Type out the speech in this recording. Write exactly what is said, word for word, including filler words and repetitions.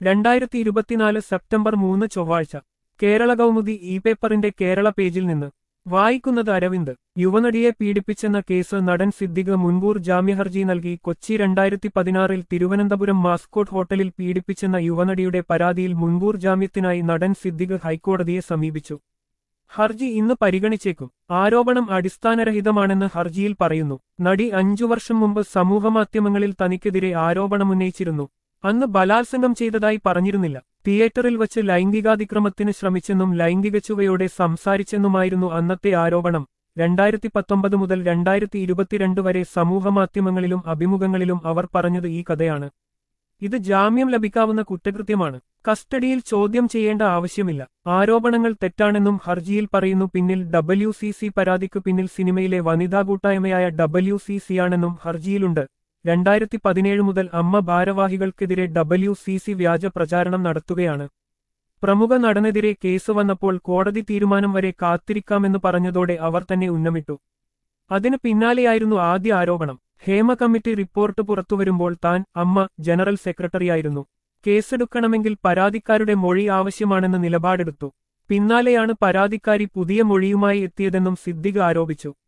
രണ്ടായിരത്തി ഇരുപത്തിനാല് സെപ്റ്റംബർ മൂന്ന് ചൊവ്വാഴ്ച കേരള കൗമുദി ഇ പേപ്പറിന്റെ കേരള പേജിൽ നിന്ന് വായിക്കുന്നത് അരവിന്ദ്. യുവനടിയെ പീഡിപ്പിച്ചെന്ന കേസ് നടൻ സിദ്ദിഖ് മുൻകൂർ ജാമ്യഹർജി നൽകി. കൊച്ചി രണ്ടായിരത്തി പതിനാറിൽ തിരുവനന്തപുരം മാസ്കോട്ട് ഹോട്ടലിൽ പീഡിപ്പിച്ചെന്ന യുവനടിയുടെ പരാതിയിൽ മുൻകൂർ ജാമ്യത്തിനായി നടൻ സിദ്ദിഖ് ഹൈക്കോടതിയെ സമീപിച്ചു. ഹർജി ഇന്ന് പരിഗണിച്ചേക്കും. ആരോപണം അടിസ്ഥാനരഹിതമാണെന്ന് ഹർജിയിൽ പറയുന്നു. നടി അഞ്ചു വർഷം മുമ്പ് സമൂഹമാധ്യമങ്ങളിൽ തനിക്കെതിരെ ആരോപണമുന്നയിച്ചിരുന്നു. അന്ന് ബലാത്സംഗം ചെയ്തതായി പറഞ്ഞിരുന്നില്ല. തിയേറ്ററിൽ വച്ച് ലൈംഗികാതിക്രമത്തിന് ശ്രമിച്ചെന്നും ലൈംഗിക ചുവയോടെ സംസാരിച്ചെന്നുമായിരുന്നു അന്നത്തെ ആരോപണം. രണ്ടായിരത്തി പത്തൊമ്പത് മുതൽ രണ്ടായിരത്തി ഇരുപത്തിരണ്ട് വരെ സമൂഹമാധ്യമങ്ങളിലും അഭിമുഖങ്ങളിലും അവർ പറഞ്ഞത് ഈ കഥയാണ്. ഇത് ജാമ്യം ലഭിക്കാവുന്ന കുറ്റകൃത്യമാണ്. കസ്റ്റഡിയിൽ ചോദ്യം ചെയ്യേണ്ട ആവശ്യമില്ല. ആരോപണങ്ങൾ തെറ്റാണെന്നും ഹർജിയിൽ പറയുന്നു. പിന്നിൽ ഡബ്ല്യു സി സി പരാതിക്ക് പിന്നിൽ സിനിമയിലെ വനിതാ കൂട്ടായ്മയായ ഡബ്ല്യു സി സിയാണെന്നും ഹർജിയിലുണ്ട്. രണ്ടായിരത്തി പതിനേഴ് മുതൽ അമ്മ ഭാരവാഹികൾക്കെതിരെ ഡബ്ല്യു സി സി വ്യാജ പ്രചാരണം നടത്തുകയാണ്. പ്രമുഖ നടനെതിരെ കേസ് വന്നപ്പോൾ കോടതി തീരുമാനം വരെ കാത്തിരിക്കാമെന്ന് പറഞ്ഞതോടെ അവർ തന്നെ ഉന്നമിട്ടു. അതിന് പിന്നാലെയായിരുന്നു ആദ്യ ആരോപണം. ഹേമ കമ്മിറ്റി റിപ്പോർട്ട് പുറത്തുവരുമ്പോൾ താൻ അമ്മ ജനറൽ സെക്രട്ടറിയായിരുന്നു. കേസെടുക്കണമെങ്കിൽ പരാതിക്കാരുടെ മൊഴി ആവശ്യമാണെന്ന് നിലപാടെടുത്തു. പിന്നാലെയാണ് പരാതിക്കാരി പുതിയ മൊഴിയുമായി എത്തിയതെന്നും സിദ്ദിഖ് ആരോപിച്ചു.